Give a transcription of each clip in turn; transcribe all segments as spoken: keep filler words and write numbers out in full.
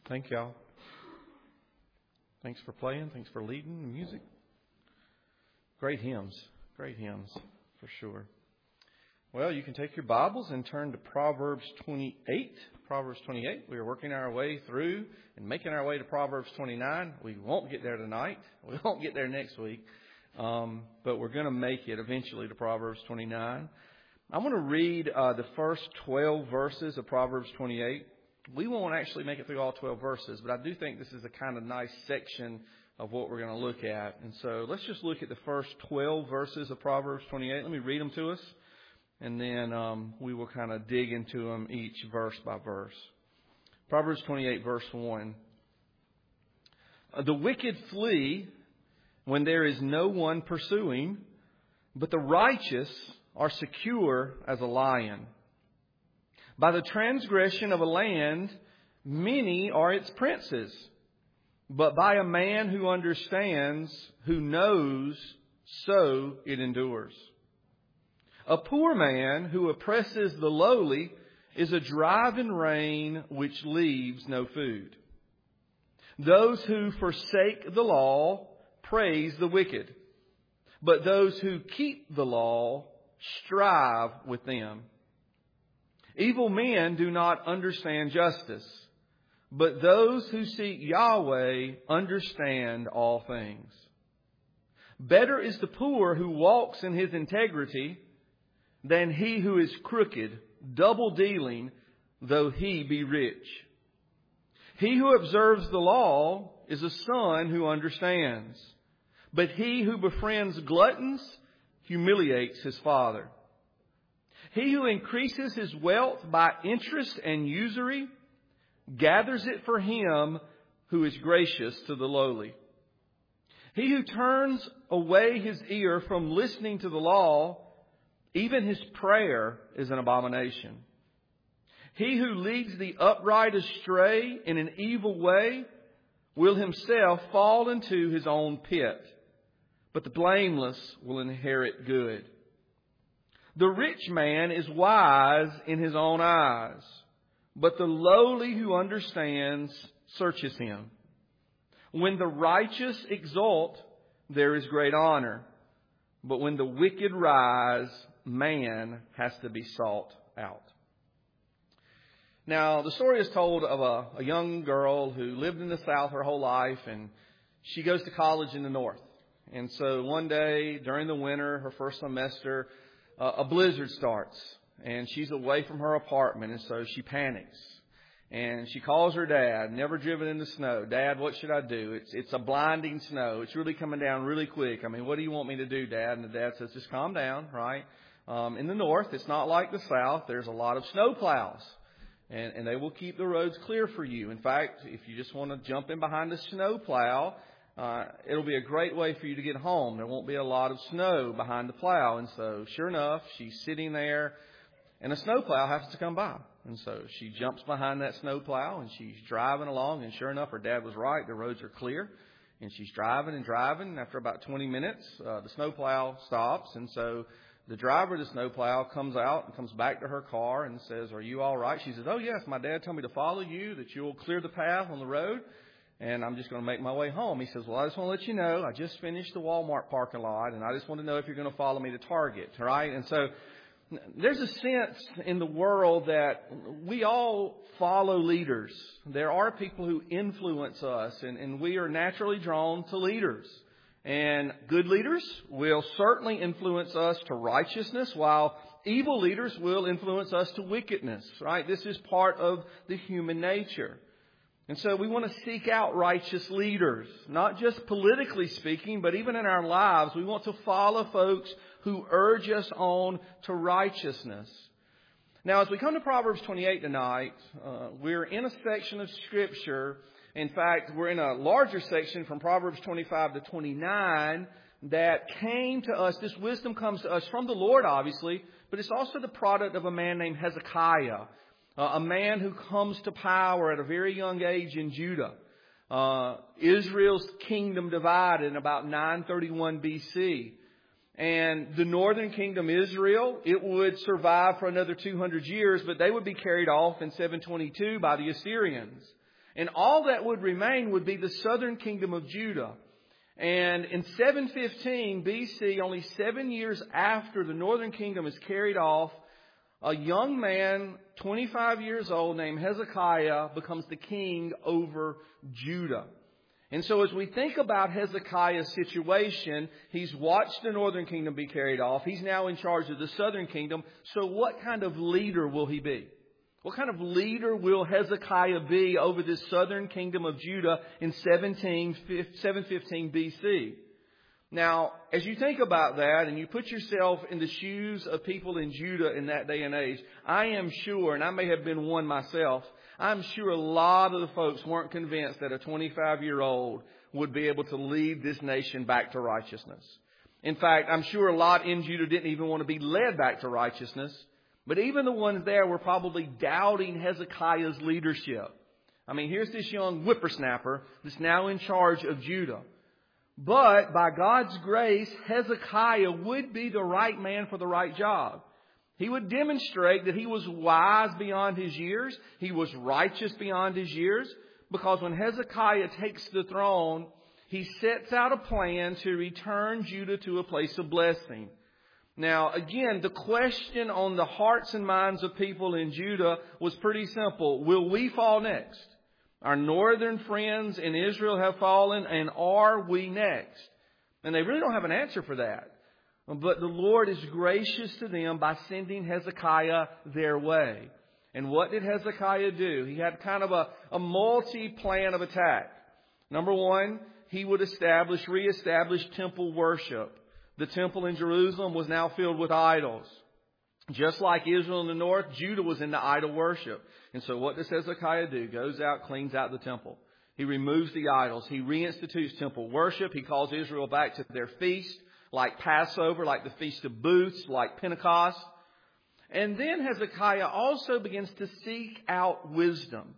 Thank y'all. Thanks for playing. Thanks for leading the music. Great hymns. Great hymns, for sure. Well, you can take your Bibles and turn to Proverbs twenty-eight. Proverbs twenty-eight. We are working our way through and making our way to Proverbs twenty-nine. We won't get there tonight. We won't get there next week. Um, but we're going to make it eventually to Proverbs twenty-nine. I'm going to read uh, the first twelve verses of Proverbs twenty-eight. We won't actually make it through all twelve verses, but I do think this is a kind of nice section of what we're going to look at. And so let's just look at the first twelve verses of Proverbs twenty-eight. Let me read them to us, and then um, we will kind of dig into them each verse by verse. Proverbs twenty-eight, verse one. The wicked flee when there is no one pursuing, but the righteous are secure as a lion. By the transgression of a land, many are its princes. But by a man who understands, who knows, so it endures. A poor man who oppresses the lowly is a driving rain which leaves no food. Those who forsake the law praise the wicked, but those who keep the law strive with them. Evil men do not understand justice, but those who seek Yahweh understand all things. Better is the poor who walks in his integrity than he who is crooked, double dealing, though he be rich. He who observes the law is a son who understands, but he who befriends gluttons humiliates his father. He who increases his wealth by interest and usury gathers it for him who is gracious to the lowly. He who turns away his ear from listening to the law, even his prayer is an abomination. He who leads the upright astray in an evil way will himself fall into his own pit, but the blameless will inherit good. The rich man is wise in his own eyes, but the lowly who understands searches him. When the righteous exult, there is great honor, but when the wicked rise, man has to be sought out. Now, the story is told of a, a young girl who lived in the South her whole life, and she goes to college in the North. And so one day during the winter, her first semester, uh, a blizzard starts, and she's away from her apartment, and so she panics. And she calls her dad, never driven in the snow. Dad, what should I do? It's it's a blinding snow. It's really coming down really quick. I mean, what do you want me to do, Dad? And the dad says, just calm down, right? Um, in the North, it's not like the South. There's a lot of snow plows, and, and they will keep the roads clear for you. In fact, if you just want to jump in behind a snow plow, Uh, it'll be a great way for you to get home. There won't be a lot of snow behind the plow. And so, sure enough, she's sitting there, and a snow plow happens to come by. And so she jumps behind that snow plow, and she's driving along. And sure enough, her dad was right. The roads are clear. And she's driving and driving. And after about twenty minutes, uh, the snow plow stops. And so the driver of the snow plow comes out and comes back to her car and says, are you all right? She says, oh, yes, my dad told me to follow you, that you'll clear the path on the road, and I'm just going to make my way home. He says, well, I just want to let you know, I just finished the Walmart parking lot, and I just want to know if you're going to follow me to Target, right? And so there's a sense in the world that we all follow leaders. There are people who influence us, and, and we are naturally drawn to leaders. And good leaders will certainly influence us to righteousness, while evil leaders will influence us to wickedness, right? This is part of the human nature. And so we want to seek out righteous leaders, not just politically speaking, but even in our lives. We want to follow folks who urge us on to righteousness. Now, as we come to Proverbs twenty-eight tonight, uh, we're in a section of Scripture. In fact, we're in a larger section from Proverbs twenty-five to twenty-nine that came to us. This wisdom comes to us from the Lord, obviously, but it's also the product of a man named Hezekiah. Uh, a man who comes to power at a very young age in Judah. Uh, Israel's kingdom divided in about nine thirty-one B C. And the northern kingdom, Israel, it would survive for another two hundred years, but they would be carried off in seven twenty-two by the Assyrians. And all that would remain would be the southern kingdom of Judah. And in seven fifteen B C, only seven years after the northern kingdom is carried off, a young man, twenty-five years old, named Hezekiah, becomes the king over Judah. And so as we think about Hezekiah's situation, he's watched the northern kingdom be carried off. He's now in charge of the southern kingdom. So what kind of leader will he be? What kind of leader will Hezekiah be over this southern kingdom of Judah in seven fifteen B C? Now, as you think about that and you put yourself in the shoes of people in Judah in that day and age, I am sure, and I may have been one myself, I'm sure a lot of the folks weren't convinced that a twenty-five-year-old would be able to lead this nation back to righteousness. In fact, I'm sure a lot in Judah didn't even want to be led back to righteousness. But even the ones there were probably doubting Hezekiah's leadership. I mean, here's this young whippersnapper that's now in charge of Judah. But by God's grace, Hezekiah would be the right man for the right job. He would demonstrate that he was wise beyond his years. He was righteous beyond his years. Because when Hezekiah takes the throne, he sets out a plan to return Judah to a place of blessing. Now, again, the question on the hearts and minds of people in Judah was pretty simple. Will we fall next? Our northern friends in Israel have fallen, and are we next? And they really don't have an answer for that. But the Lord is gracious to them by sending Hezekiah their way. And what did Hezekiah do? He had kind of a, a multi-plan of attack. Number one, he would establish, reestablish temple worship. The temple in Jerusalem was now filled with idols. Just like Israel in the north, Judah was into idol worship. And so what does Hezekiah do? Goes out, cleans out the temple. He removes the idols. He reinstitutes temple worship. He calls Israel back to their feast, like Passover, like the Feast of Booths, like Pentecost. And then Hezekiah also begins to seek out wisdom.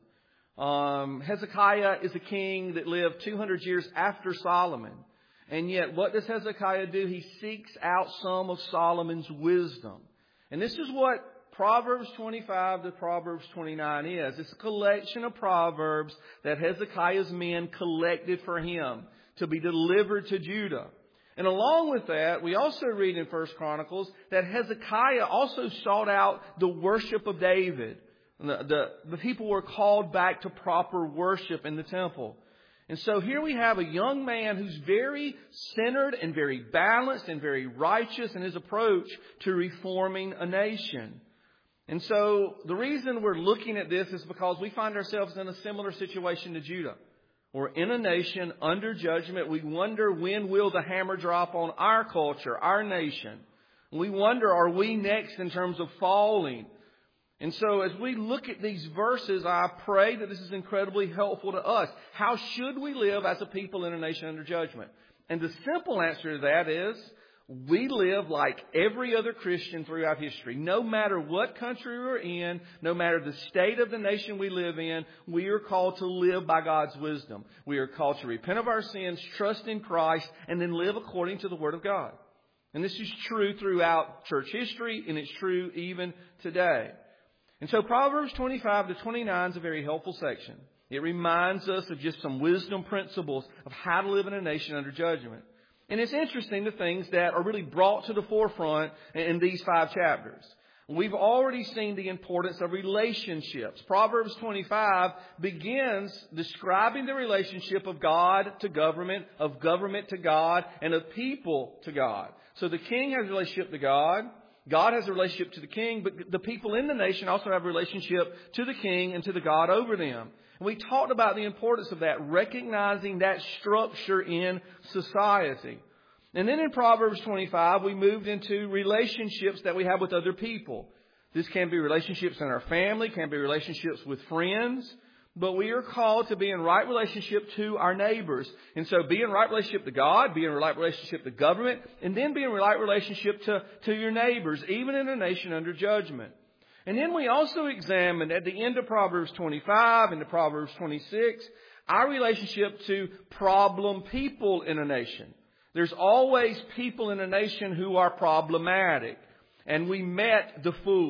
Um, Hezekiah is a king that lived two hundred years after Solomon. And yet, what does Hezekiah do? He seeks out some of Solomon's wisdom. And this is what Proverbs twenty-five to Proverbs twenty-nine is. It's a collection of proverbs that Hezekiah's men collected for him to be delivered to Judah. And along with that, we also read in First Chronicles that Hezekiah also sought out the worship of David. The, the, the people were called back to proper worship in the temple. And so here we have a young man who's very centered and very balanced and very righteous in his approach to reforming a nation. And so the reason we're looking at this is because we find ourselves in a similar situation to Judah. We're in a nation under judgment. We wonder, when will the hammer drop on our culture, our nation? We wonder, are we next in terms of falling? And so as we look at these verses, I pray that this is incredibly helpful to us. How should we live as a people in a nation under judgment? And the simple answer to that is, we live like every other Christian throughout history. No matter what country we're in, no matter the state of the nation we live in, we are called to live by God's wisdom. We are called to repent of our sins, trust in Christ, and then live according to the Word of God. And this is true throughout church history, and it's true even today. And so Proverbs twenty-five to twenty-nine is a very helpful section. It reminds us of just some wisdom principles of how to live in a nation under judgment. And it's interesting, the things that are really brought to the forefront in these five chapters. We've already seen the importance of relationships. Proverbs twenty-five begins describing the relationship of God to government, of government to God, and of people to God. So the king has a relationship to God. God has a relationship to the king, but the people in the nation also have a relationship to the king and to the God over them. And we talked about the importance of that, recognizing that structure in society. And then in Proverbs twenty-five, we moved into relationships that we have with other people. This can be relationships in our family, can be relationships with friends, but we are called to be in right relationship to our neighbors. And so be in right relationship to God, be in right relationship to government, and then be in right relationship to, to your neighbors, even in a nation under judgment. And then we also examined at the end of Proverbs twenty-five and to Proverbs twenty-six, our relationship to problem people in a nation. There's always people in a nation who are problematic. And we met the fool.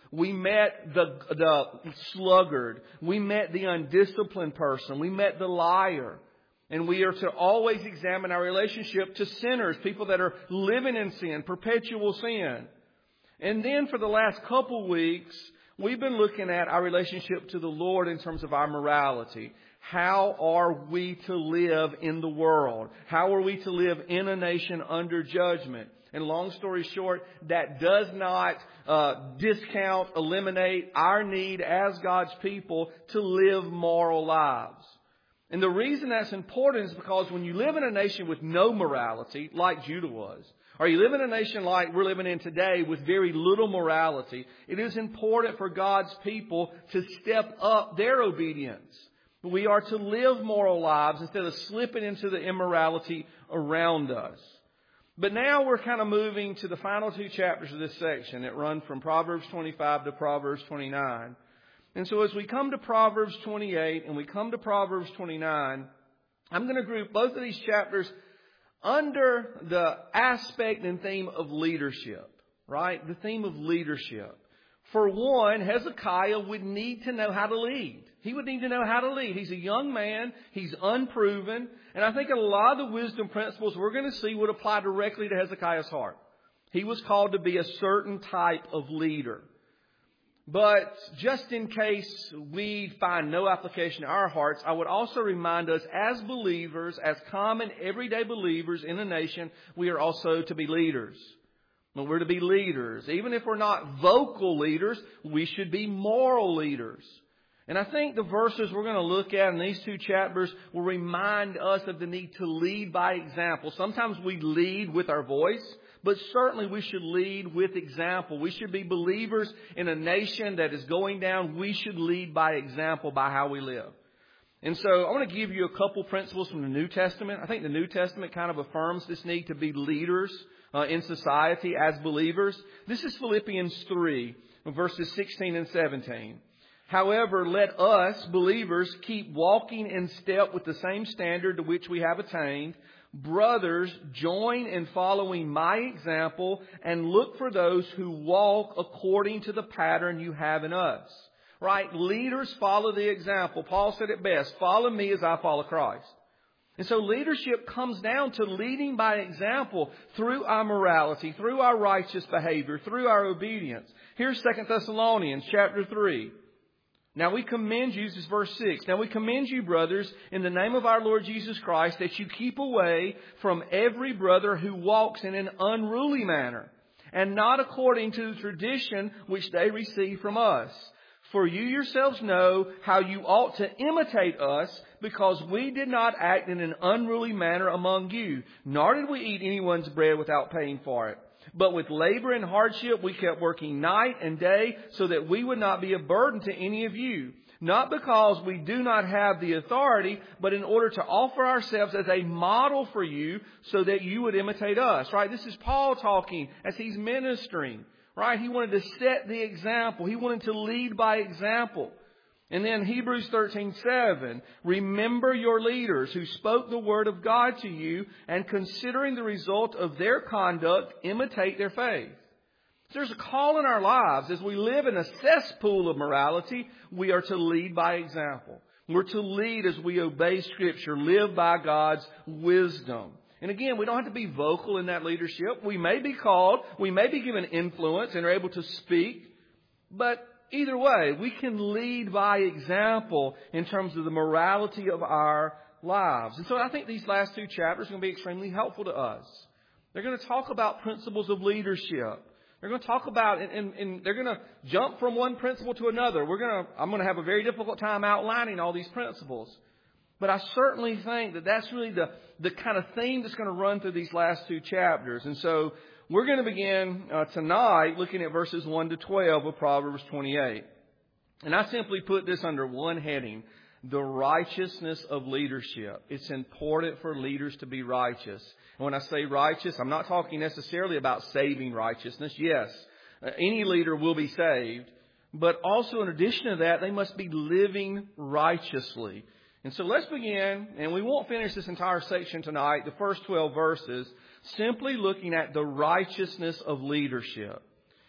We met the, the sluggard. We met the undisciplined person. We met the liar. And we are to always examine our relationship to sinners, people that are living in sin, perpetual sin. And then for the last couple weeks, we've been looking at our relationship to the Lord in terms of our morality. How are we to live in the world? How are we to live in a nation under judgment? And long story short, that does not uh, discount, eliminate our need as God's people to live moral lives. And the reason that's important is because when you live in a nation with no morality, like Judah was, or you live in a nation like we're living in today with very little morality, it is important for God's people to step up their obedience. We are to live moral lives instead of slipping into the immorality around us. But now we're kind of moving to the final two chapters of this section that run from Proverbs twenty-five to Proverbs twenty-nine. And so as we come to Proverbs twenty-eight and we come to Proverbs twenty-nine, I'm going to group both of these chapters under the aspect and theme of leadership, right? The theme of leadership. For one, Hezekiah would need to know how to lead. He would need to know how to lead. He's a young man. He's unproven. And I think a lot of the wisdom principles we're going to see would apply directly to Hezekiah's heart. He was called to be a certain type of leader. But just in case we find no application in our hearts, I would also remind us as believers, as common everyday believers in a nation, we are also to be leaders. But we're to be leaders. Even if we're not vocal leaders, we should be moral leaders. And I think the verses we're going to look at in these two chapters will remind us of the need to lead by example. Sometimes we lead with our voice, but certainly we should lead with example. We should be believers in a nation that is going down. We should lead by example by how we live. And so I want to give you a couple principles from the New Testament. I think the New Testament kind of affirms this need to be leaders uh, in society as believers. This is Philippians three, verses sixteen and seventeen. However, let us, believers, keep walking in step with the same standard to which we have attained. Brothers, join in following my example and look for those who walk according to the pattern you have in us. Right? Leaders follow the example. Paul said it best, follow me as I follow Christ. And so leadership comes down to leading by example through our morality, through our righteous behavior, through our obedience. Here's Second Thessalonians chapter three. Now we commend you, this is verse six. Now we commend you, brothers, in the name of our Lord Jesus Christ, that you keep away from every brother who walks in an unruly manner, and not according to the tradition which they receive from us. For you yourselves know how you ought to imitate us, because we did not act in an unruly manner among you, nor did we eat anyone's bread without paying for it. But with labor and hardship, we kept working night and day so that we would not be a burden to any of you. Not because we do not have the authority, but in order to offer ourselves as a model for you so that you would imitate us. Right? This is Paul talking as he's ministering. Right? He wanted to set the example. He wanted to lead by example. And then Hebrews thirteen seven, remember your leaders who spoke the word of God to you, and considering the result of their conduct, imitate their faith. So there's a call in our lives as we live in a cesspool of morality, we are to lead by example. We're to lead as we obey Scripture, live by God's wisdom. And again, we don't have to be vocal in that leadership. We may be called, we may be given influence and are able to speak, but either way, we can lead by example in terms of the morality of our lives. And so I think these last two chapters are going to be extremely helpful to us. They're going to talk about principles of leadership. They're going to talk about, and, and, and they're going to jump from one principle to another. We're going to, I'm going to have a very difficult time outlining all these principles. But I certainly think that that's really the, the kind of theme that's going to run through these last two chapters. And so we're going to begin uh, tonight looking at verses one to twelve of Proverbs twenty-eight. And I simply put this under one heading, the righteousness of leadership. It's important for leaders to be righteous. And when I say righteous, I'm not talking necessarily about saving righteousness. Yes, uh, any leader will be saved. But also in addition to that, they must be living righteously. And so let's begin, and we won't finish this entire section tonight, the first twelve verses, simply looking at the righteousness of leadership.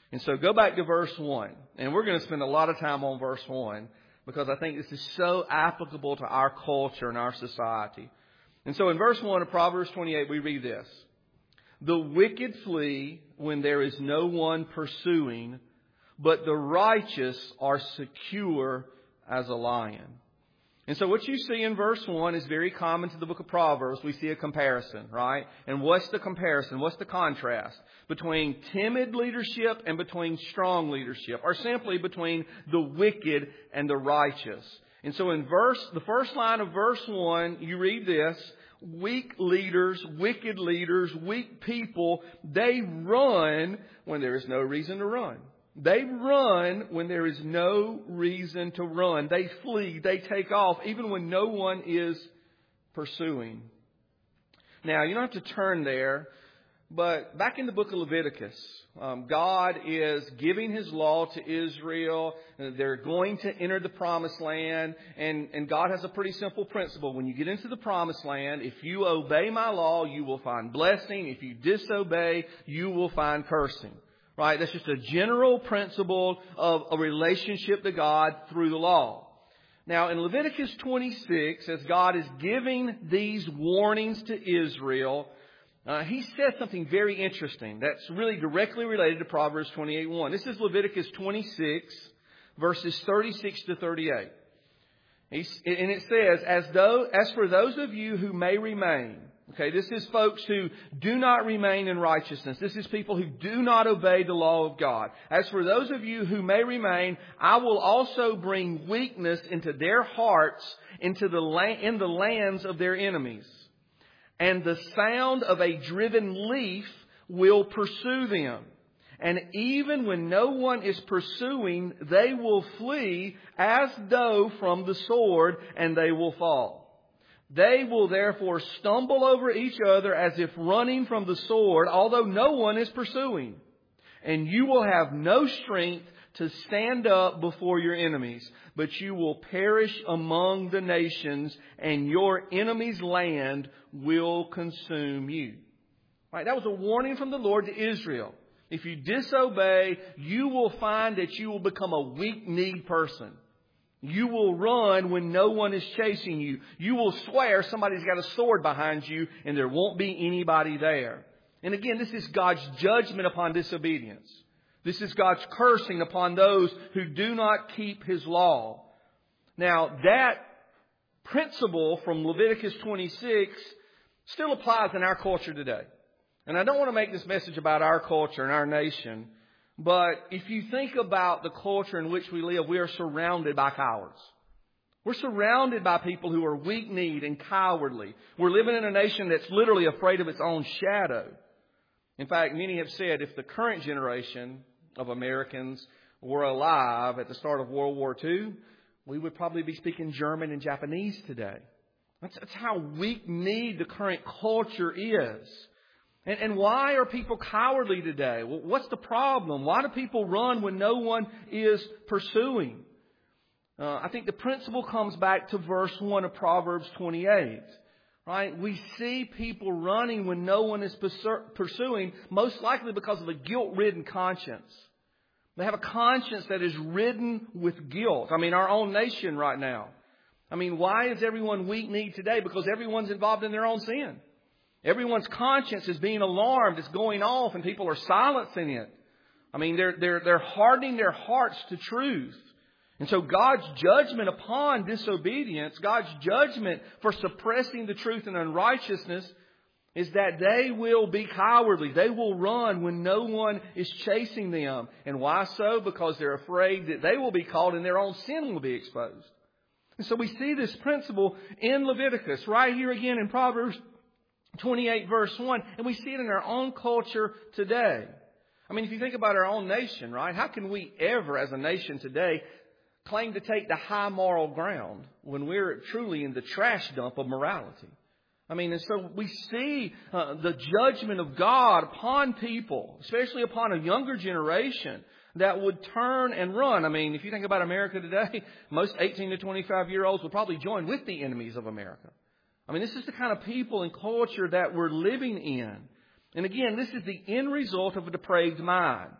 And so go back to verse one. And we're going to spend a lot of time on verse one because I think this is so applicable to our culture and our society. And so in verse one of Proverbs twenty-eight, we read this. The wicked flee when there is no one pursuing, but the righteous are secure as a lion. And so what you see in verse one is very common to the book of Proverbs. We see a comparison, right? And what's the comparison? What's the contrast between timid leadership and between strong leadership, or simply between the wicked and the righteous? And so in verse, the first line of verse one, you read this: weak leaders, wicked leaders, weak people, they run when there is no reason to run. They run when there is no reason to run. They flee, they take off, even when no one is pursuing. Now, you don't have to turn there, but back in the book of Leviticus, um, God is giving His law to Israel. They're going to enter the promised land, and, and God has a pretty simple principle. When you get into the promised land, if you obey my law, you will find blessing. If you disobey, you will find cursing. Right? That's just a general principle of a relationship to God through the law. Now, in Leviticus twenty-six, as God is giving these warnings to Israel, uh, He says something very interesting that's really directly related to Proverbs twenty-eight one. This is Leviticus twenty-six, verses thirty-six to thirty-eight. He's, and it says, as though, as for those of you who may remain. Okay, this is folks who do not remain in righteousness. This is people who do not obey the law of God. As for those of you who may remain, I will also bring weakness into their hearts, into the la- in the lands of their enemies. And the sound of a driven leaf will pursue them. And even when no one is pursuing, they will flee as though from the sword, and they will fall. They will therefore stumble over each other as if running from the sword, although no one is pursuing. And you will have no strength to stand up before your enemies, but you will perish among the nations, and your enemy's land will consume you. Right? That was a warning from the Lord to Israel. If you disobey, you will find that you will become a weak-kneed person. You will run when no one is chasing you. You will swear somebody's got a sword behind you and there won't be anybody there. And again, this is God's judgment upon disobedience. This is God's cursing upon those who do not keep His law. Now, that principle from Leviticus twenty-six still applies in our culture today. And I don't want to make this message about our culture and our nation. But if you think about the culture in which we live, we are surrounded by cowards. We're surrounded by people who are weak-kneed and cowardly. We're living in a nation that's literally afraid of its own shadow. In fact, many have said if the current generation of Americans were alive at the start of World War Two, we would probably be speaking German and Japanese today. That's, that's how weak-kneed the current culture is. And, and why are people cowardly today? Well, what's the problem? Why do people run when no one is pursuing? Uh, I think the principle comes back to verse one of Proverbs twenty-eight. Right? We see people running when no one is pursuing, most likely because of a guilt-ridden conscience. They have a conscience that is ridden with guilt. I mean, our own nation right now. I mean, why is everyone weak-kneed today? Because everyone's involved in their own sin. Everyone's conscience is being alarmed. It's going off and people are silencing it. I mean, they're, they're, they're hardening their hearts to truth. And so God's judgment upon disobedience, God's judgment for suppressing the truth and unrighteousness is that they will be cowardly. They will run when no one is chasing them. And why so? Because they're afraid that they will be caught and their own sin will be exposed. And so we see this principle in Leviticus, right here again in Proverbs twenty-eight verse one, and we see it in our own culture today. I mean, if you think about our own nation, right? How can we ever, as a nation today, claim to take the high moral ground when we're truly in the trash dump of morality? I mean, and so we see uh, the judgment of God upon people, especially upon a younger generation that would turn and run. I mean, if you think about America today, most eighteen to twenty-five year olds will probably join with the enemies of America. I mean, this is the kind of people and culture that we're living in. And again, this is the end result of a depraved mind.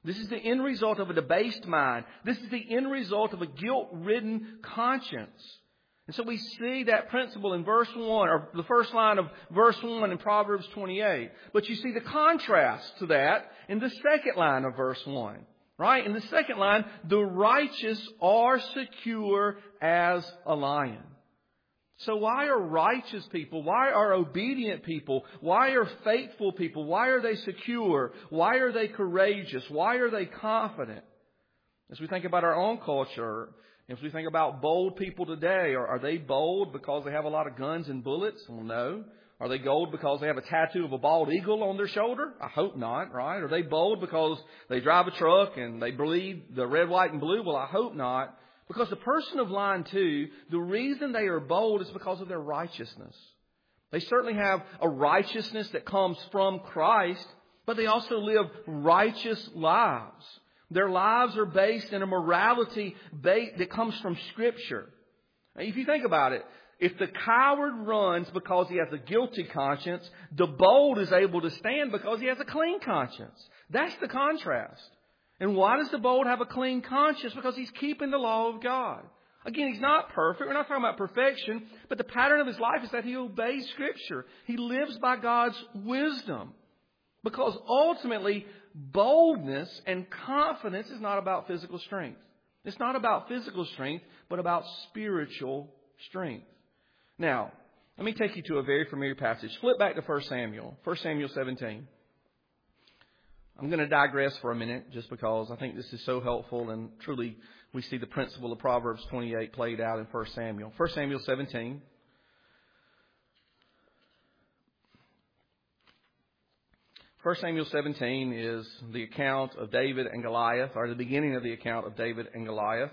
This is the end result of a debased mind. This is the end result of a guilt-ridden conscience. And so we see that principle in verse one, or the first line of verse one in Proverbs twenty-eight. But you see the contrast to that in the second line of verse one. Right? In the second line, the righteous are secure as a lion. So why are righteous people, why are obedient people, why are faithful people, why are they secure, why are they courageous, why are they confident? As we think about our own culture, as we think about bold people today, are, are they bold because they have a lot of guns and bullets? Well, no. Are they bold because they have a tattoo of a bald eagle on their shoulder? I hope not, right? Are they bold because they drive a truck and they bleed the red, white, and blue? Well, I hope not. Because the person of line two, the reason they are bold is because of their righteousness. They certainly have a righteousness that comes from Christ, but they also live righteous lives. Their lives are based in a morality that comes from Scripture. Now, if you think about it, if the coward runs because he has a guilty conscience, the bold is able to stand because he has a clean conscience. That's the contrast. And why does the bold have a clean conscience? Because he's keeping the law of God. Again, he's not perfect. We're not talking about perfection. But the pattern of his life is that he obeys Scripture. He lives by God's wisdom. Because ultimately, boldness and confidence is not about physical strength. It's not about physical strength, but about spiritual strength. Now, let me take you to a very familiar passage. Flip back to First Samuel. First Samuel seventeen. I'm going to digress for a minute just because I think this is so helpful, and truly we see the principle of Proverbs twenty-eight played out in First Samuel. First Samuel seventeen. First Samuel seventeen is the account of David and Goliath, or the beginning of the account of David and Goliath.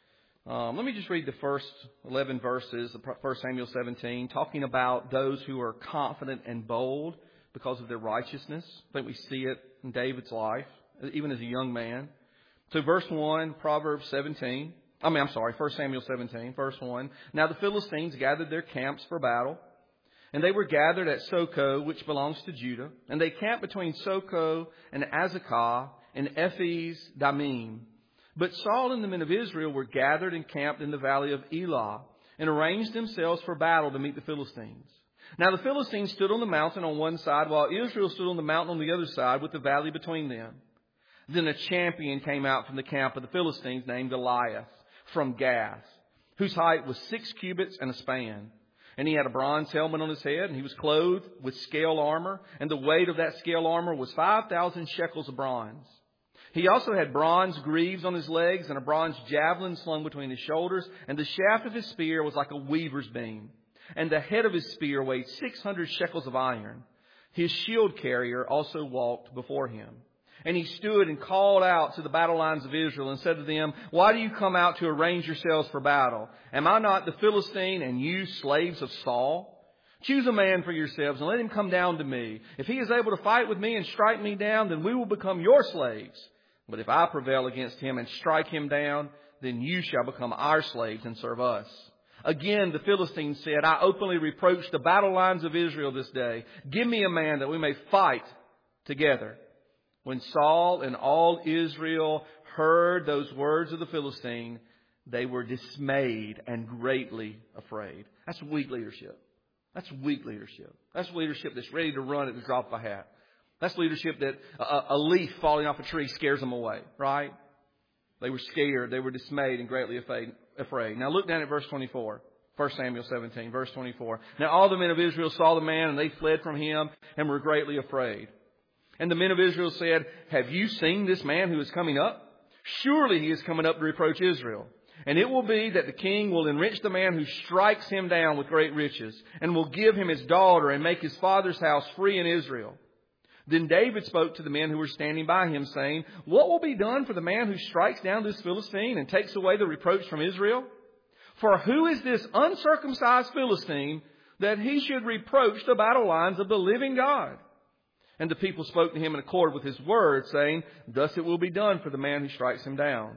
Um, let me just read the first eleven verses of First Samuel seventeen, talking about those who are confident and bold because of their righteousness. I think we see it in David's life, even as a young man. So verse one, Proverbs seventeen. I mean, I'm sorry, First Samuel seventeen, verse one. Now the Philistines gathered their camps for battle, and they were gathered at Socoh, which belongs to Judah. And they camped between Socoh and Azekah and Ephes Dammim. But Saul and the men of Israel were gathered and camped in the valley of Elah, and arranged themselves for battle to meet the Philistines. Now the Philistines stood on the mountain on one side, while Israel stood on the mountain on the other side, with the valley between them. Then a champion came out from the camp of the Philistines named Goliath from Gath, whose height was six cubits and a span. And he had a bronze helmet on his head, and he was clothed with scale armor, and the weight of that scale armor was five thousand shekels of bronze. He also had bronze greaves on his legs, and a bronze javelin slung between his shoulders, and the shaft of his spear was like a weaver's beam. And the head of his spear weighed six hundred shekels of iron. His shield carrier also walked before him. And he stood and called out to the battle lines of Israel and said to them, "Why do you come out to arrange yourselves for battle? Am I not the Philistine, and you slaves of Saul? Choose a man for yourselves and let him come down to me. If he is able to fight with me and strike me down, then we will become your slaves. But if I prevail against him and strike him down, then you shall become our slaves and serve us." Again, the Philistines said, "I openly reproach the battle lines of Israel this day. Give me a man that we may fight together." When Saul and all Israel heard those words of the Philistine, they were dismayed and greatly afraid. That's weak leadership. That's weak leadership. That's leadership that's ready to run at the drop of a hat. That's leadership that a, a leaf falling off a tree scares them away, right? They were scared. They were dismayed and greatly afraid. Now look down at verse twenty-four. First Samuel seventeen, verse twenty-four. Now all the men of Israel saw the man, and they fled from him and were greatly afraid. And the men of Israel said, "Have you seen this man who is coming up? Surely he is coming up to reproach Israel. And it will be that the king will enrich the man who strikes him down with great riches, and will give him his daughter and make his father's house free in Israel." Then David spoke to the men who were standing by him, saying, "What will be done for the man who strikes down this Philistine and takes away the reproach from Israel? For who is this uncircumcised Philistine that he should reproach the battle lines of the living God?" And the people spoke to him in accord with his word, saying, "Thus it will be done for the man who strikes him down."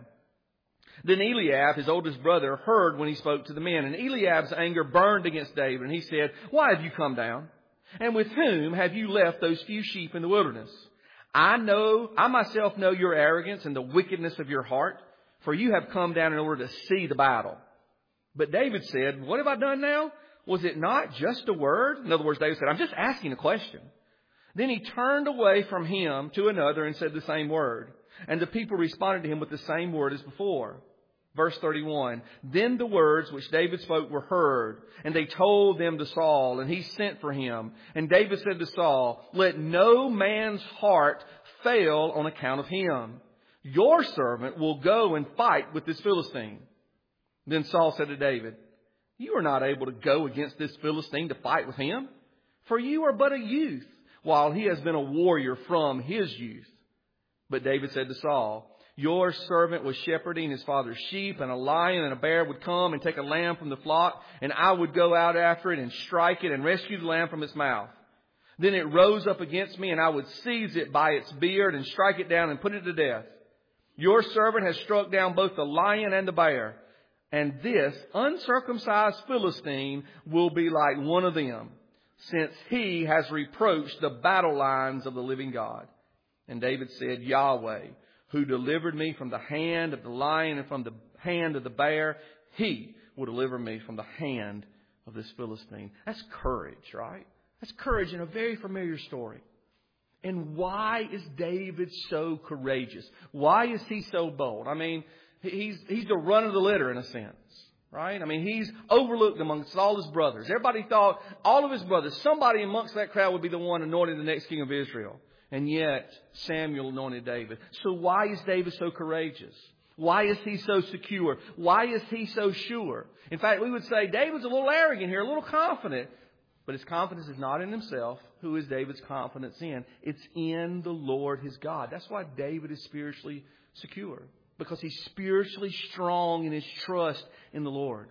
Then Eliab, his oldest brother, heard when he spoke to the men. And Eliab's anger burned against David. And he said, "Why have you come down? And with whom have you left those few sheep in the wilderness? I know, I myself know your arrogance and the wickedness of your heart, for you have come down in order to see the battle. But David said, what have I done now? Was it not just a word? In other words, David said, I'm just asking a question. Then he turned away from him to another and said the same word. And the people responded to him with the same word as before. Verse thirty-one, then the words which David spoke were heard, and they told them to Saul, and he sent for him. And David said to Saul, let no man's heart fail on account of him. Your servant will go and fight with this Philistine. Then Saul said to David, you are not able to go against this Philistine to fight with him, for you are but a youth, while he has been a warrior from his youth. But David said to Saul, your servant was shepherding his father's sheep, and a lion and a bear would come and take a lamb from the flock, and I would go out after it and strike it and rescue the lamb from its mouth. Then it rose up against me, and I would seize it by its beard and strike it down and put it to death. Your servant has struck down both the lion and the bear, and this uncircumcised Philistine will be like one of them, since he has reproached the battle lines of the living God. And David said, Yahweh, who delivered me from the hand of the lion and from the hand of the bear, he will deliver me from the hand of this Philistine. That's courage, right? That's courage in a very familiar story. And why is David so courageous? Why is he so bold? I mean, he's he's the run of the litter in a sense, right? I mean, he's overlooked amongst all his brothers. Everybody thought, all of his brothers, somebody amongst that crowd would be the one anointing the next king of Israel. And yet, Samuel anointed David. So why is David so courageous? Why is he so secure? Why is he so sure? In fact, we would say David's a little arrogant here, a little confident. But his confidence is not in himself. Who is David's confidence in? It's in the Lord his God. That's why David is spiritually secure. Because he's spiritually strong in his trust in the Lord.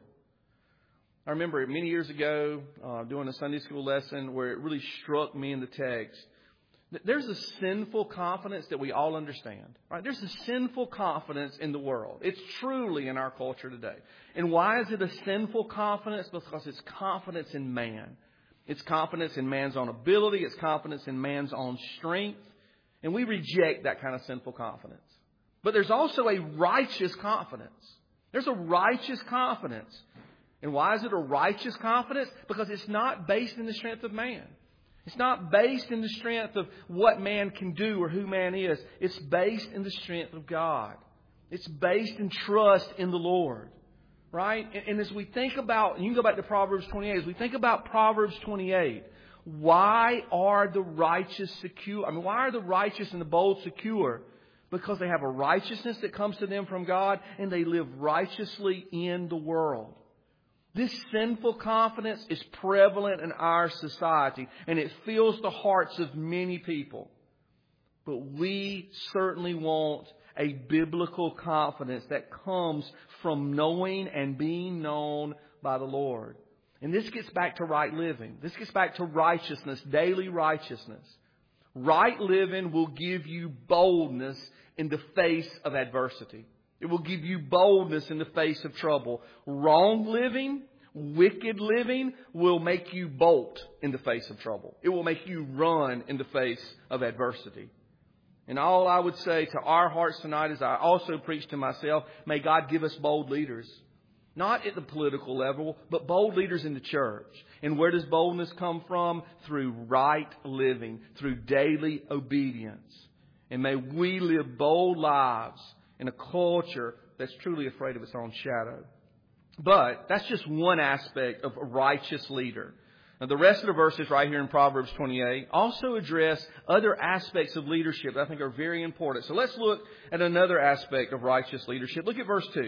I remember many years ago uh, doing a Sunday school lesson where it really struck me in the text. There's a sinful confidence that we all understand, right? There's a sinful confidence in the world. It's truly in our culture today. And why is it a sinful confidence? Because it's confidence in man. It's confidence in man's own ability. It's confidence in man's own strength. And we reject that kind of sinful confidence. But there's also a righteous confidence. There's a righteous confidence. And why is it a righteous confidence? Because it's not based in the strength of man. It's not based in the strength of what man can do or who man is. It's based in the strength of God. It's based in trust in the Lord. Right? And, and as we think about, and you can go back to Proverbs twenty-eight, as we think about Proverbs twenty-eight, why are the righteous secure? I mean, why are the righteous and the bold secure? Because they have a righteousness that comes to them from God and they live righteously in the world. This sinful confidence is prevalent in our society, and it fills the hearts of many people. But we certainly want a biblical confidence that comes from knowing and being known by the Lord. And this gets back to right living. This gets back to righteousness, daily righteousness. Right living will give you boldness in the face of adversity. It will give you boldness in the face of trouble. Wrong living, wicked living will make you bolt in the face of trouble. It will make you run in the face of adversity. And all I would say to our hearts tonight, as I also preach to myself, may God give us bold leaders. Not at the political level, but bold leaders in the church. And where does boldness come from? Through right living, through daily obedience. And may we live bold lives in a culture that's truly afraid of its own shadow. But that's just one aspect of a righteous leader. Now, the rest of the verses right here in Proverbs twenty-eight also address other aspects of leadership that I think are very important. So let's look at another aspect of righteous leadership. Look at verse two.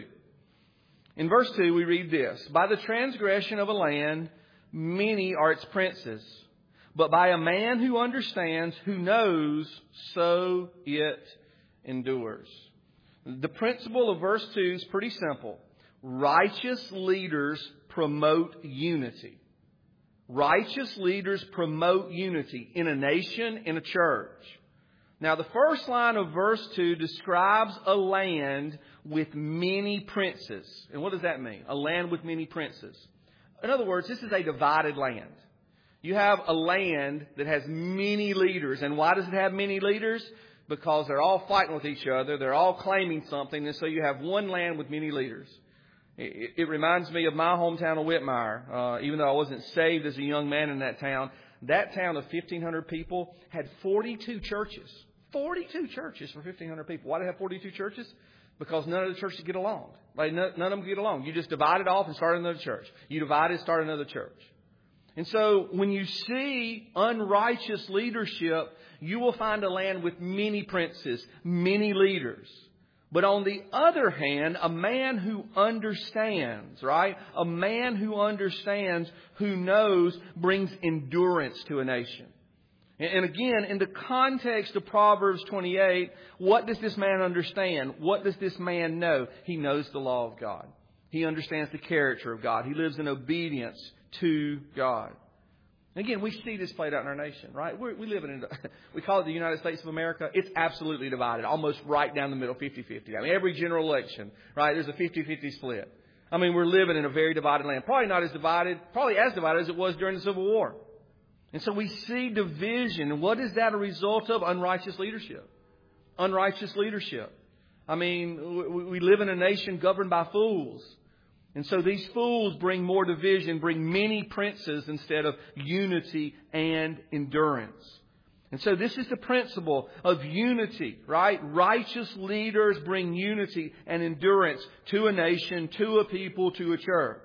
In verse two, we read this: by the transgression of a land, many are its princes. But by a man who understands, who knows, so it endures. The principle of verse two is pretty simple. Righteous leaders promote unity. Righteous leaders promote unity in a nation, in a church. Now, the first line of verse two describes a land with many princes. And what does that mean? A land with many princes. In other words, this is a divided land. You have a land that has many leaders. And why does it have many leaders? Because they're all fighting with each other. They're all claiming something. And so you have one land with many leaders. It, it reminds me of my hometown of Whitmire. Uh, even though I wasn't saved as a young man in that town, that town of fifteen hundred people had forty-two churches. forty-two churches for fifteen hundred people. Why do they have forty-two churches? Because none of the churches get along. Like none, none of them get along. You just divide it off and start another church. You divide it, start another church. And so when you see unrighteous leadership, you will find a land with many princes, many leaders. But on the other hand, a man who understands, right? A man who understands, who knows, brings endurance to a nation. And again, in the context of Proverbs twenty-eight, what does this man understand? What does this man know? He knows the law of God. He understands the character of God. He lives in obedience to God. And again, we see this played out in our nation, right? We're, we live in, we call it the United States of America. It's absolutely divided, almost right down the middle, fifty-fifty. I mean, every general election, right, there's a fifty-fifty split. I mean, we're living in a very divided land. Probably not as divided, probably as divided as it was during the Civil War. And so we see division. And what is that a result of? Unrighteous leadership. Unrighteous leadership. I mean, we live in a nation governed by fools. And so these fools bring more division, bring many princes instead of unity and endurance. And so this is the principle of unity, right? Righteous leaders bring unity and endurance to a nation, to a people, to a church.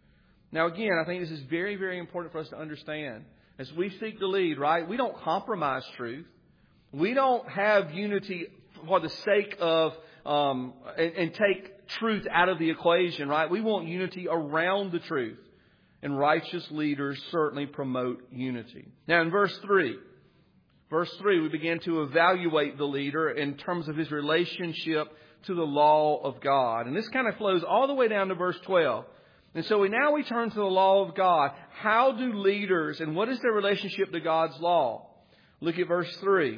Now again, I think this is very, very important for us to understand. As we seek to lead, right, we don't compromise truth. We don't have unity for the sake of, um, and, and take truth out of the equation, right? We want unity around the truth. And righteous leaders certainly promote unity. Now in verse three, verse three, we begin to evaluate the leader in terms of his relationship to the law of God. And this kind of flows all the way down to verse twelve. And so we now we turn to the law of God. How do leaders, and what is their relationship to God's law? Look at verse three.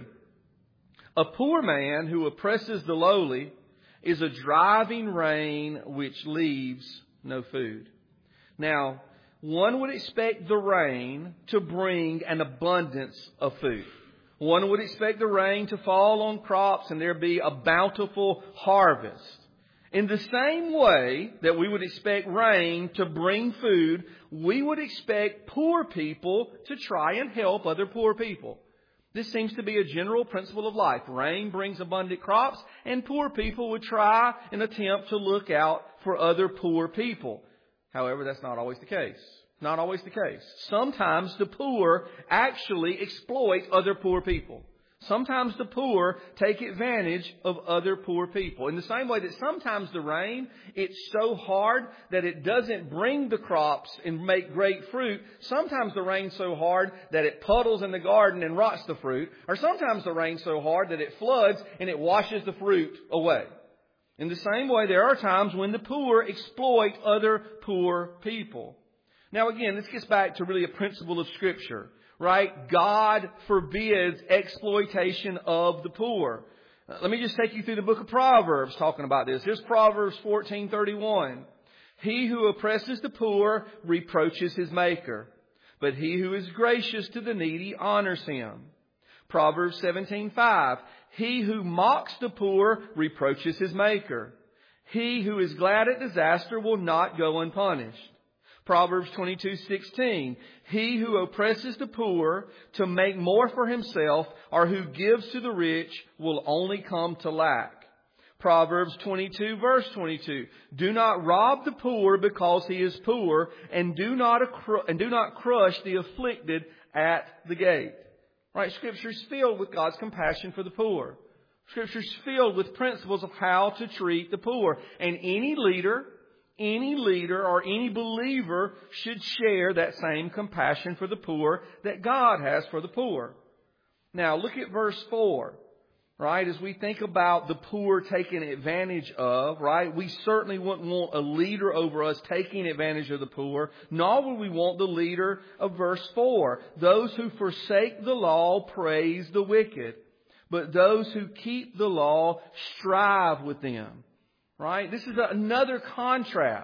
A poor man who oppresses the lowly is a driving rain which leaves no food. Now, one would expect the rain to bring an abundance of food. One would expect the rain to fall on crops and there be a bountiful harvest. In the same way that we would expect rain to bring food, we would expect poor people to try and help other poor people. This seems to be a general principle of life. Rain brings abundant crops, and poor people would try and attempt to look out for other poor people. However, that's not always the case. Not always the case. Sometimes the poor actually exploit other poor people. Sometimes the poor take advantage of other poor people. In the same way that sometimes the rain, it's so hard that it doesn't bring the crops and make great fruit. Sometimes the rain's so hard that it puddles in the garden and rots the fruit. Or sometimes the rain's so hard that it floods and it washes the fruit away. In the same way, there are times when the poor exploit other poor people. Now again, this gets back to really a principle of Scripture. Right? God forbids exploitation of the poor. Uh, let me just take you through the book of Proverbs talking about this. Here's Proverbs fourteen thirty-one. He who oppresses the poor reproaches his maker, but he who is gracious to the needy honors him. Proverbs seventeen five. He who mocks the poor reproaches his maker. He who is glad at disaster will not go unpunished. Proverbs twenty-two sixteen. He who oppresses the poor to make more for himself or who gives to the rich will only come to lack. Proverbs twenty-two verse twenty-two. Do not rob the poor because he is poor, and do not accru- and do not crush the afflicted at the gate. Right? Scripture is filled with God's compassion for the poor. Scripture is filled with principles of how to treat the poor. And any leader Any leader or any believer should share that same compassion for the poor that God has for the poor. Now, look at verse four, right? As we think about the poor taken advantage of, right? We certainly wouldn't want a leader over us taking advantage of the poor, nor would we want the leader of verse four. Those who forsake the law praise the wicked, but those who keep the law strive with them. Right? This is another contrast.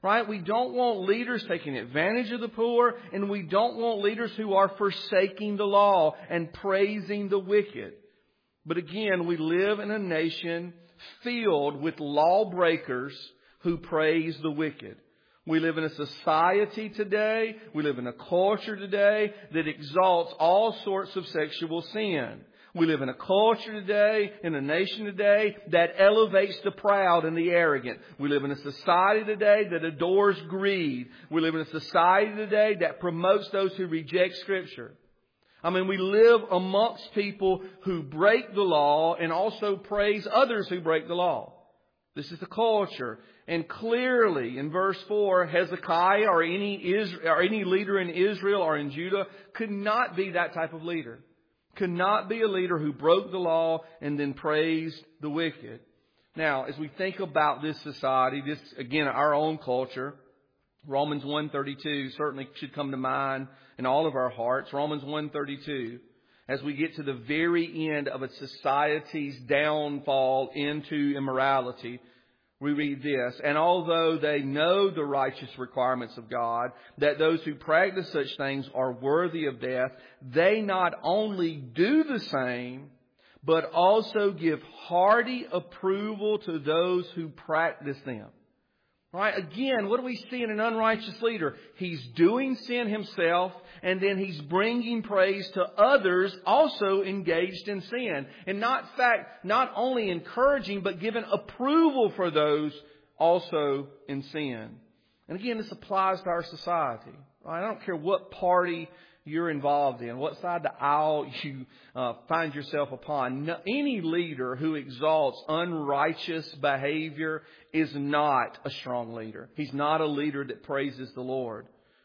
Right? We don't want leaders taking advantage of the poor, and we don't want leaders who are forsaking the law and praising the wicked. But again, we live in a nation filled with lawbreakers who praise the wicked. We live in a society today, we live in a culture today that exalts all sorts of sexual sin. We live in a culture today, in a nation today, that elevates the proud and the arrogant. We live in a society today that adores greed. We live in a society today that promotes those who reject Scripture. I mean, we live amongst people who break the law and also praise others who break the law. This is the culture. And clearly, in verse four, Hezekiah or any, Israel, or any leader in Israel or in Judah could not be that type of leader. Could not be a leader who broke the law and then praised the wicked. Now, as we think about this society, this, again, our own culture, Romans one thirty-two certainly should come to mind in all of our hearts. Romans one thirty-two, as we get to the very end of a society's downfall into immorality, we read this: and although they know the righteous requirements of God, that those who practice such things are worthy of death, they not only do the same, but also give hearty approval to those who practice them. Right? Again, what do we see in an unrighteous leader? He's doing sin himself, and then he's bringing praise to others also engaged in sin. And not fact, not only encouraging, but giving approval for those also in sin. And again, this applies to our society. Right? I don't care what party you're involved in, what side of the aisle you uh, find yourself upon. No, any leader who exalts unrighteous behavior is not a strong leader. He's not a leader that praises the Lord.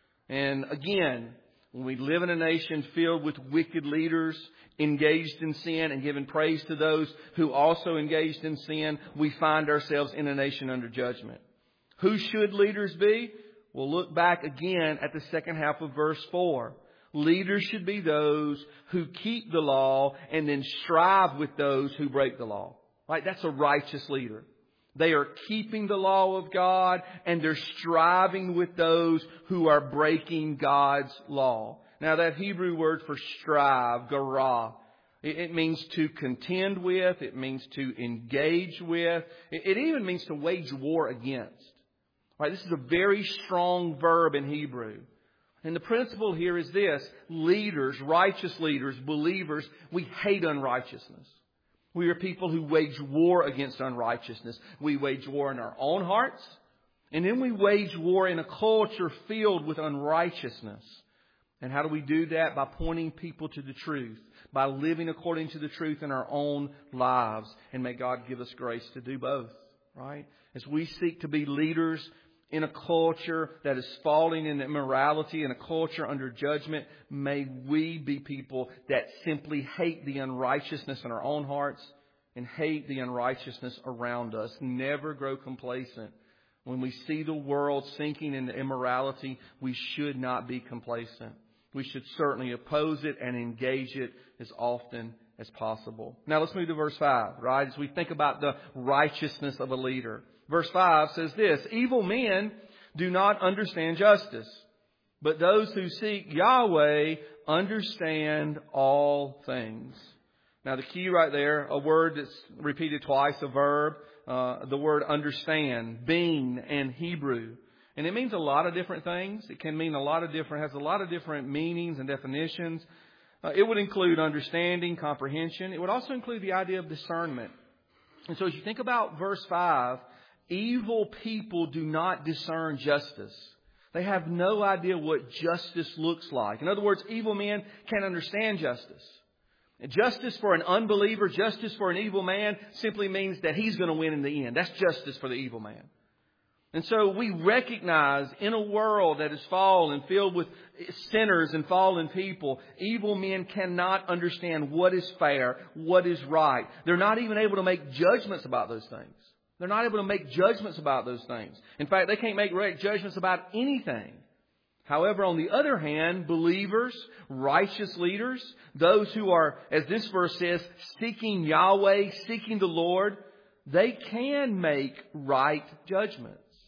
And again, when we live in a nation filled with wicked leaders engaged in sin and giving praise to those who also engaged in sin, we find ourselves in a nation under judgment. Who should leaders be? We'll look back again at the second half of verse four. Leaders should be those who keep the law and then strive with those who break the law. Right? That's a righteous leader. They are keeping the law of God and they're striving with those who are breaking God's law. Now that Hebrew word for strive, garah, it means to contend with. It means to engage with. It even means to wage war against. Right? This is a very strong verb in Hebrew. And the principle here is this: leaders, righteous leaders, believers, we hate unrighteousness. We are people who wage war against unrighteousness. We wage war in our own hearts, and then we wage war in a culture filled with unrighteousness. And how do we do that? By pointing people to the truth, by living according to the truth in our own lives. And may God give us grace to do both, right? As we seek to be leaders in a culture that is falling in immorality, in a culture under judgment, may we be people that simply hate the unrighteousness in our own hearts and hate the unrighteousness around us. Never grow complacent. When we see the world sinking into immorality, we should not be complacent. We should certainly oppose it and engage it as often as possible. Now let's move to verse five, right? As we think about the righteousness of a leader. Verse five says this: evil men do not understand justice, but those who seek Yahweh understand all things. Now the key right there, a word that's repeated twice, a verb, uh, the word understand, bin and Hebrew. And it means a lot of different things. It can mean a lot of different, has a lot of different meanings and definitions. Uh, it would include understanding, comprehension. It would also include the idea of discernment. And so as you think about verse five, evil people do not discern justice. They have no idea what justice looks like. In other words, evil men can't understand justice. And justice for an unbeliever, justice for an evil man simply means that he's going to win in the end. That's justice for the evil man. And so we recognize in a world that is fallen, filled with sinners and fallen people, evil men cannot understand what is fair, what is right. They're not even able to make judgments about those things. They're not able to make judgments about those things. In fact, they can't make right judgments about anything. However, on the other hand, believers, righteous leaders, those who are, as this verse says, seeking Yahweh, seeking the Lord, they can make right judgments.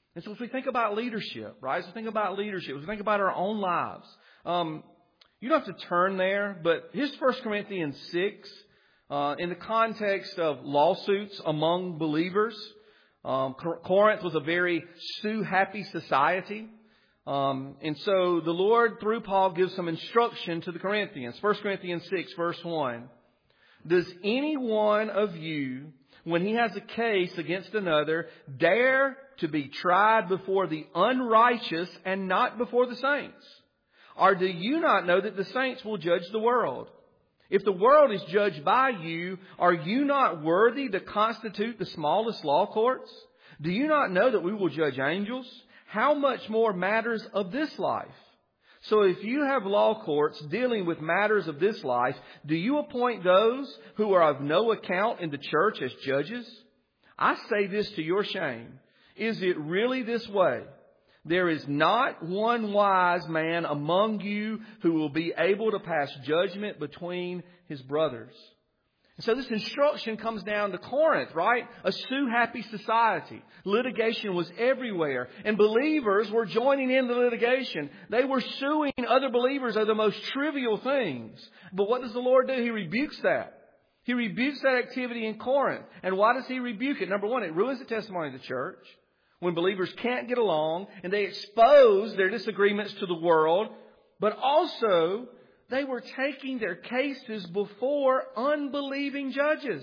And so as we think about leadership, right? As we think about leadership, as we think about our own lives, um, you don't have to turn there, but here's First Corinthians six, uh, in the context of lawsuits among believers. Um, Corinth was a very sue-happy society. Um, and so the Lord, through Paul, gives some instruction to the Corinthians. First Corinthians six, verse one. Does any one of you, when he has a case against another, dare to be tried before the unrighteous and not before the saints? Or do you not know that the saints will judge the world? If the world is judged by you, are you not worthy to constitute the smallest law courts? Do you not know that we will judge angels? How much more matters of this life? So if you have law courts dealing with matters of this life, do you appoint those who are of no account in the church as judges? I say this to your shame. Is it really this way? There is not one wise man among you who will be able to pass judgment between his brothers. So this instruction comes down to Corinth, right? A sue-happy society. Litigation was everywhere. And believers were joining in the litigation. They were suing other believers over the most trivial things. But what does the Lord do? He rebukes that. He rebukes that activity in Corinth. And why does He rebuke it? Number one, it ruins the testimony of the church. When believers can't get along and they expose their disagreements to the world. But also, they were taking their cases before unbelieving judges.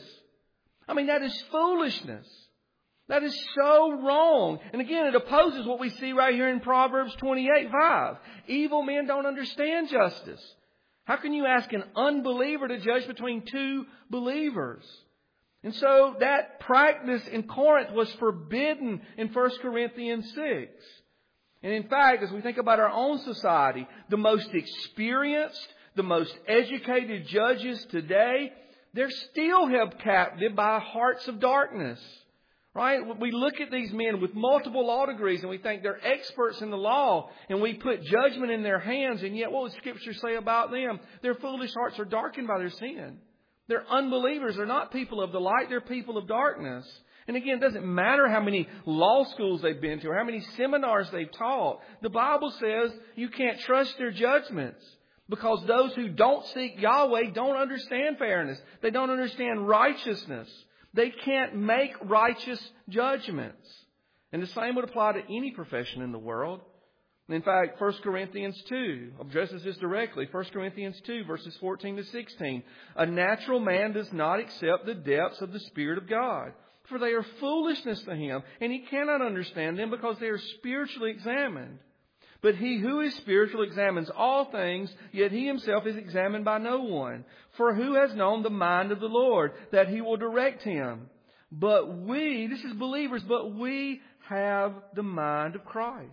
I mean, that is foolishness. That is so wrong. And again, it opposes what we see right here in Proverbs twenty-eight five. Evil men don't understand justice. How can you ask an unbeliever to judge between two believers? And so that practice in Corinth was forbidden in First Corinthians six. And in fact, as we think about our own society, the most experienced, the most educated judges today, they're still held captive by hearts of darkness. Right? We look at these men with multiple law degrees and we think they're experts in the law and we put judgment in their hands, and yet what would Scripture say about them? Their foolish hearts are darkened by their sin. They're unbelievers. They're not people of the light. They're people of darkness. And again, it doesn't matter how many law schools they've been to or how many seminars they've taught. The Bible says you can't trust their judgments because those who don't seek Yahweh don't understand fairness. They don't understand righteousness. They can't make righteous judgments. And the same would apply to any profession in the world. In fact, First Corinthians two addresses this directly. First Corinthians two, verses fourteen to sixteen. A natural man does not accept the depths of the Spirit of God, for they are foolishness to him, and he cannot understand them because they are spiritually examined. But he who is spiritual examines all things, yet he himself is examined by no one. For who has known the mind of the Lord, that He will direct him? But we, this is believers, but we have the mind of Christ.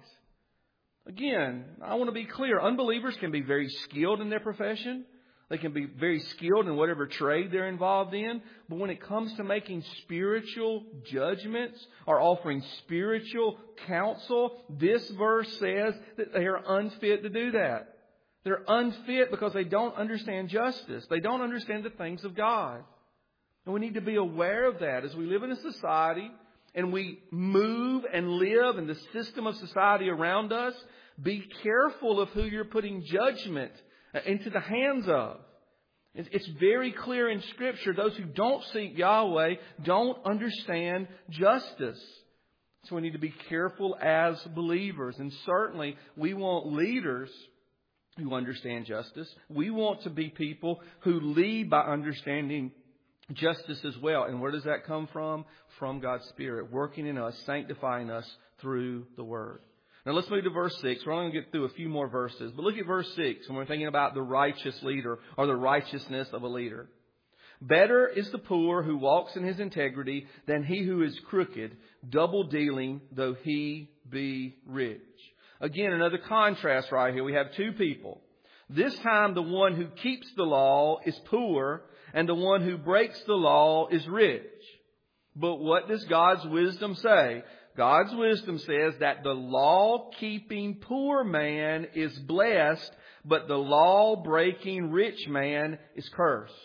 Again, I want to be clear. Unbelievers can be very skilled in their profession. They can be very skilled in whatever trade they're involved in. But when it comes to making spiritual judgments or offering spiritual counsel, this verse says that they are unfit to do that. They're unfit because they don't understand justice. They don't understand the things of God. And we need to be aware of that as we live in a society and we move and live in the system of society around us. Be careful of who you're putting judgment into the hands of. It's very clear in Scripture, those who don't seek Yahweh don't understand justice. So we need to be careful as believers. And certainly we want leaders who understand justice. We want to be people who lead by understanding justice as well. And where does that come from? From God's Spirit, working in us, sanctifying us through the Word. Now let's move to verse six. We're only going to get through a few more verses. But look at verse six when we're thinking about the righteous leader or the righteousness of a leader. Better is the poor who walks in his integrity than he who is crooked, double dealing, though he be rich. Again, another contrast right here. We have two people. This time the one who keeps the law is poor and the one who breaks the law is rich. But what does God's wisdom say? God's wisdom says that the law-keeping poor man is blessed, but the law-breaking rich man is cursed.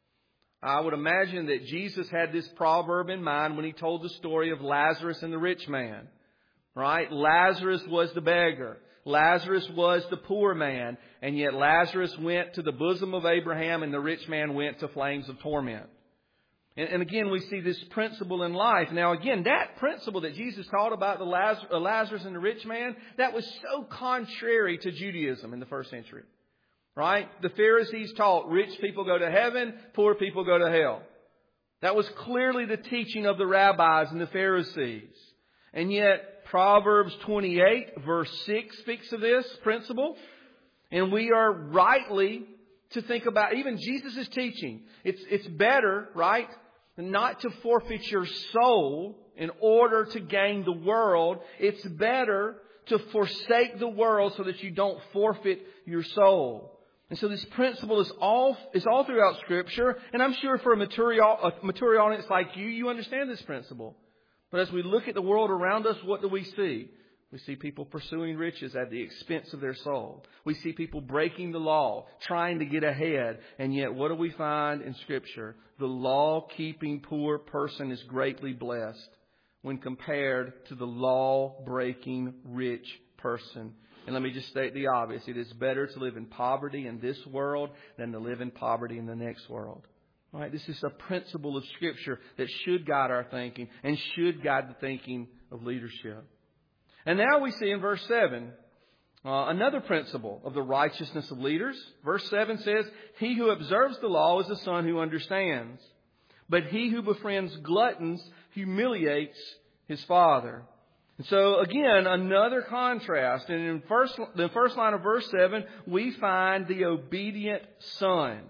I would imagine that Jesus had this proverb in mind when He told the story of Lazarus and the rich man. right? Lazarus was the beggar. Lazarus was the poor man. And yet Lazarus went to the bosom of Abraham and the rich man went to flames of torment. And, and again, we see this principle in life. Now again, that principle that Jesus taught about the Lazarus, uh, Lazarus and the rich man, that was so contrary to Judaism in the first century. Right? The Pharisees taught rich people go to heaven, poor people go to hell. That was clearly the teaching of the rabbis and the Pharisees. And yet Proverbs twenty-eight verse six speaks of this principle. And we are rightly to think about even Jesus' teaching. It's, it's better, right, not to forfeit your soul in order to gain the world. It's better to forsake the world so that you don't forfeit your soul. And so this principle is all is all throughout Scripture. And I'm sure for a material, a material audience like you, you understand this principle. But as we look at the world around us, what do we see? We see people pursuing riches at the expense of their soul. We see people breaking the law, trying to get ahead. And yet what do we find in Scripture? The law-keeping poor person is greatly blessed when compared to the law-breaking rich person. And let me just state the obvious. It is better to live in poverty in this world than to live in poverty in the next world. All right, this is a principle of Scripture that should guide our thinking and should guide the thinking of leadership. And now we see in verse seven uh, another principle of the righteousness of leaders. Verse seven says, "He who observes the law is a son who understands. But he who befriends gluttons humiliates his father." And so again, another contrast. And in first, the first line of verse seven, we find the obedient son.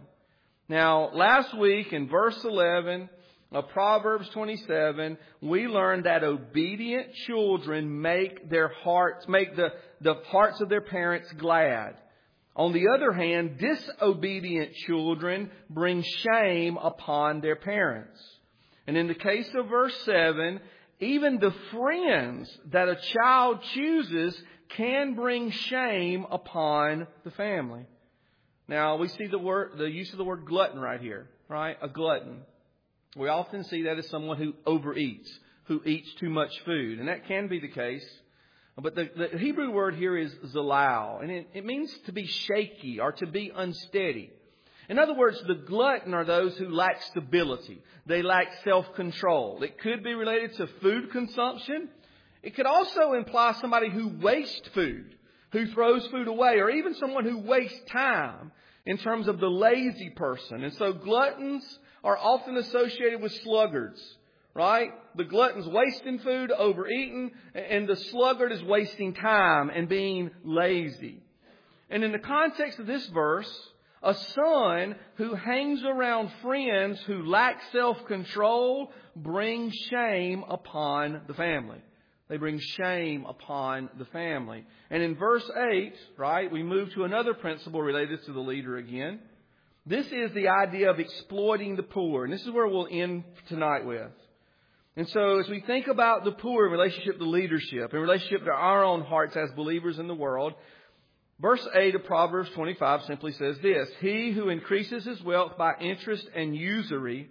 Now, last week in verse eleven of Proverbs twenty-seven, we learned that obedient children make their hearts, make the, the hearts of their parents glad. On the other hand, disobedient children bring shame upon their parents. And in the case of verse seven, even the friends that a child chooses can bring shame upon the family. Now, we see the word, the use of the word glutton right here, right? A glutton. We often see that as someone who overeats, who eats too much food. And that can be the case. But the, the Hebrew word here is zalal. And it, it means to be shaky or to be unsteady. In other words, the glutton are those who lack stability. They lack self-control. It could be related to food consumption. It could also imply somebody who wastes food, who throws food away, or even someone who wastes time in terms of the lazy person. And so gluttons are often associated with sluggards, right? The glutton's wasting food, overeating, and the sluggard is wasting time and being lazy. And in the context of this verse, a son who hangs around friends who lack self-control brings shame upon the family. They bring shame upon the family. And in verse eight, right, we move to another principle related to the leader again. This is the idea of exploiting the poor. And this is where we'll end tonight with. And so as we think about the poor in relationship to leadership, in relationship to our own hearts as believers in the world, verse eight of Proverbs twenty-five simply says this: "He who increases his wealth by interest and usury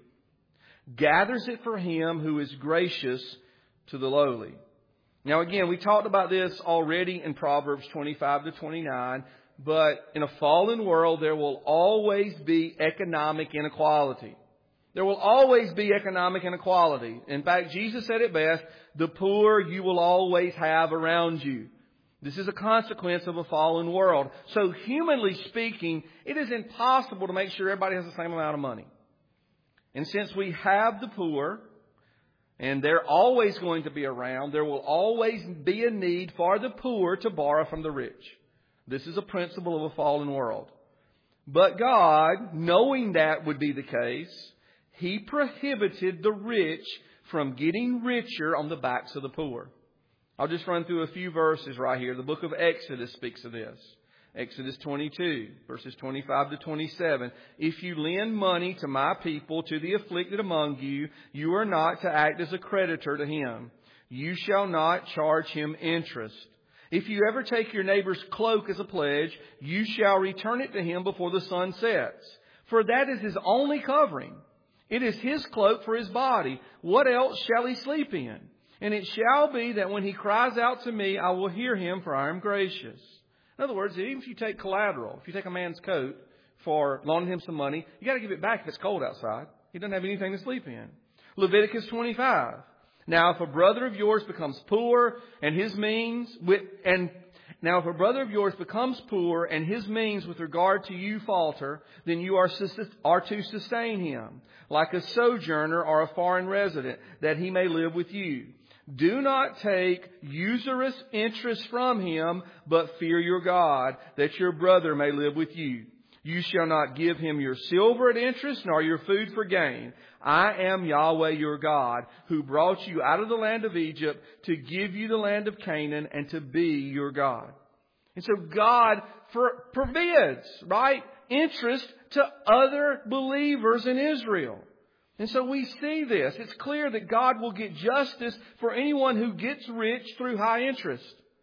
gathers it for him who is gracious to the lowly." Now again, we talked about this already in Proverbs twenty-five to twenty-nine, but in a fallen world there will always be economic inequality. There will always be economic inequality. In fact, Jesus said it best, the poor you will always have around you. This is a consequence of a fallen world. So humanly speaking, it is impossible to make sure everybody has the same amount of money. And since we have the poor, and they're always going to be around, there will always be a need for the poor to borrow from the rich. This is a principle of a fallen world. But God, knowing that would be the case, He prohibited the rich from getting richer on the backs of the poor. I'll just run through a few verses right here. The book of Exodus speaks of this. Exodus twenty-two, verses twenty-five to twenty-seven. "If you lend money to my people, to the afflicted among you, you are not to act as a creditor to him. You shall not charge him interest. If you ever take your neighbor's cloak as a pledge, you shall return it to him before the sun sets. For that is his only covering. It is his cloak for his body. What else shall he sleep in? And it shall be that when he cries out to me, I will hear him, for I am gracious. In other words, even if you take collateral, if you take a man's coat for loaning him some money, you got to give it back if it's cold outside. He doesn't have anything to sleep in. Leviticus twenty-five. Now, if a brother of yours becomes poor and his means with and now if a brother of yours becomes poor and his means with regard to you falter, then you are, are to sustain him, like a sojourner or a foreign resident, that he may live with you. Do not take usurious interest from him, but fear your God, that your brother may live with you. You shall not give him your silver at interest, nor your food for gain. I am Yahweh your God, who brought you out of the land of Egypt to give you the land of Canaan and to be your God. And so God for, forbids, right, interest to other believers in Israel. And so we see this. It's clear that God will get justice for anyone who gets rich through high interest.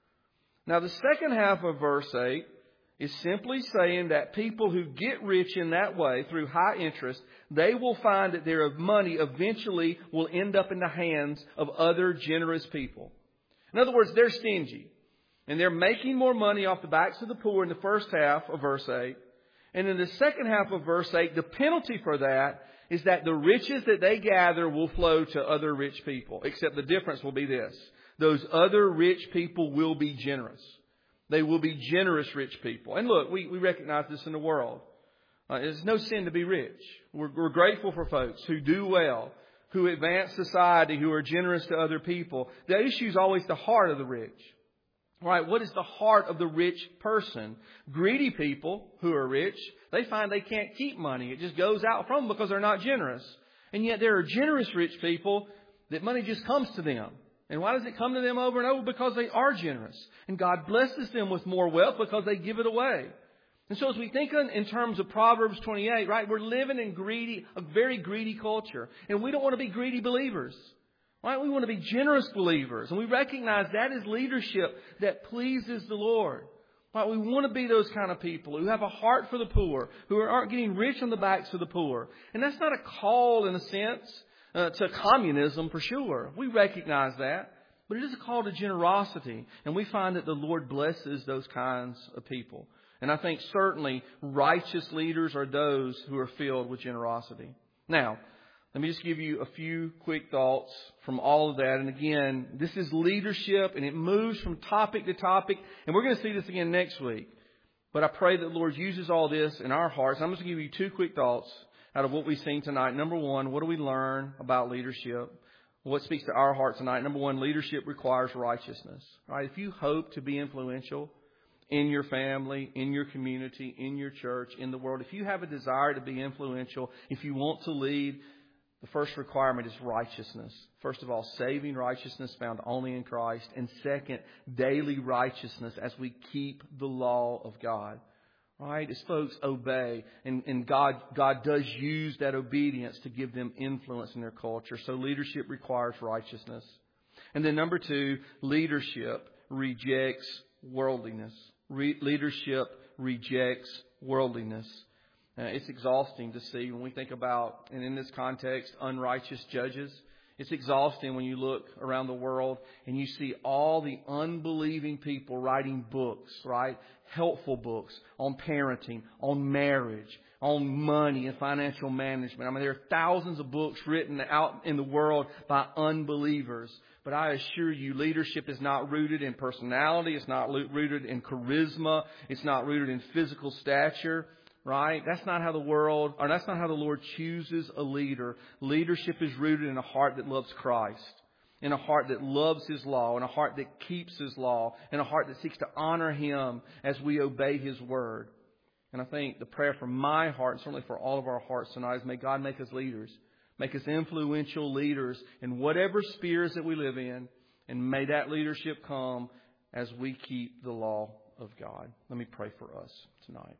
Now, the second half of verse eight is simply saying that people who get rich in that way through high interest, they will find that their money eventually will end up in the hands of other generous people. In other words, they're stingy. And they're making more money off the backs of the poor in the first half of verse eight. And in the second half of verse eight, the penalty for that is that the riches that they gather will flow to other rich people. Except the difference will be this. Those other rich people will be generous. They will be generous rich people. And look, we, we recognize this in the world. Uh, it's no sin to be rich. We're, we're grateful for folks who do well, who advance society, who are generous to other people. The issue is always the heart of the rich. Right? What is the heart of the rich person? Greedy people who are rich, they find they can't keep money. It just goes out from them because they're not generous. And yet there are generous rich people that money just comes to them. And why does it come to them over and over? Because they are generous. And God blesses them with more wealth because they give it away. And so as we think in, in terms of Proverbs twenty-eight, right, we're living in greedy, a very greedy culture. And we don't want to be greedy believers. Right? We want to be generous believers. And we recognize that is leadership that pleases the Lord. Right? We want to be those kind of people who have a heart for the poor, who aren't getting rich on the backs of the poor. And that's not a call, in a sense, uh, to communism for sure. We recognize that. But it is a call to generosity. And we find that the Lord blesses those kinds of people. And I think certainly righteous leaders are those who are filled with generosity. Now, let me just give you a few quick thoughts from all of that. And again, this is leadership and it moves from topic to topic. And we're going to see this again next week. But I pray that the Lord uses all this in our hearts. I'm just going to give you two quick thoughts out of what we've seen tonight. Number one, what do we learn about leadership? What speaks to our heart tonight? Number one, leadership requires righteousness. All right? If you hope to be influential in your family, in your community, in your church, in the world, if you have a desire to be influential, if you want to lead, the first requirement is righteousness. First of all, saving righteousness found only in Christ. And second, daily righteousness as we keep the law of God. Right? As folks obey. And, and God, God does use that obedience to give them influence in their culture. So leadership requires righteousness. And then number two, leadership rejects worldliness. Re- leadership rejects worldliness. Uh, it's exhausting to see when we think about, and in this context, unrighteous judges. It's exhausting when you look around the world and you see all the unbelieving people writing books, right? Helpful books on parenting, on marriage, on money and financial management. I mean, there are thousands of books written out in the world by unbelievers. But I assure you, leadership is not rooted in personality. It's not rooted in charisma. It's not rooted in physical stature. Right? That's not how the world, or that's not how the Lord chooses a leader. Leadership is rooted in a heart that loves Christ, in a heart that loves His law, in a heart that keeps His law, in a heart that seeks to honor Him as we obey His word. And I think the prayer from my heart, and certainly for all of our hearts tonight, is may God make us leaders, make us influential leaders in whatever spheres that we live in, and may that leadership come as we keep the law of God. Let me pray for us tonight.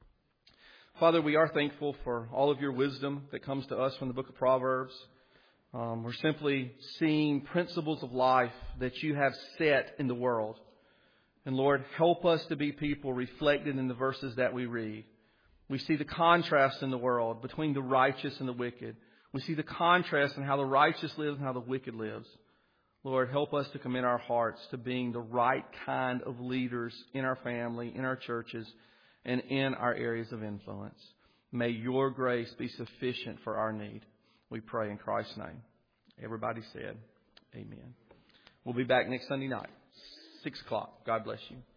Father, we are thankful for all of your wisdom that comes to us from the book of Proverbs. Um, we're simply seeing principles of life that you have set in the world. And Lord, help us to be people reflected in the verses that we read. We see the contrast in the world between the righteous and the wicked. We see the contrast in how the righteous lives and how the wicked lives. Lord, help us to commit our hearts to being the right kind of leaders in our family, in our churches, and in our areas of influence. May your grace be sufficient for our need. We pray in Christ's name. Everybody said, amen. We'll be back next Sunday night, six o'clock. God bless you.